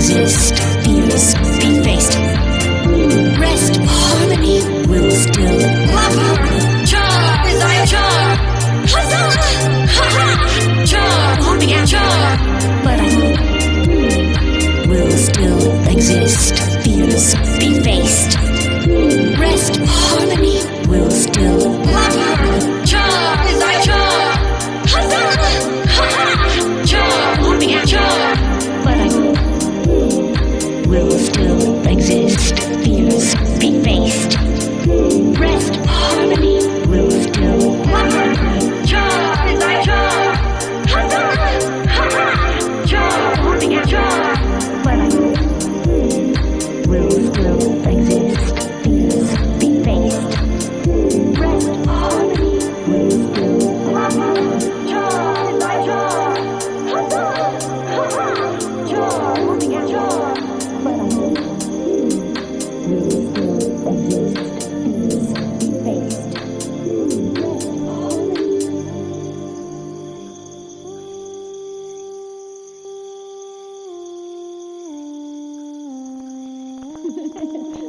exist. Fears be faced. Rest, harmony will still. Jar is I jar. Huzzah! Ha ha! Jar, hopping out jar. But I will still exist. Fears be faced. Rest, harmony will still. Jar is I jar. Huzzah! Ha ha! Jar, hopping out jar. But I will still exist. Fears be faced. Rest, harmony will still. Jar is I jar. Huzzah! Ha ha! Jar, hopping out jar. But I will still exist. Fears be faced. Rest, harmony will still. Jar is I jar. Huzzah! Ha ha! Jar, hopping out jar. But I will still exist. Fears be faced. Rest, harmony.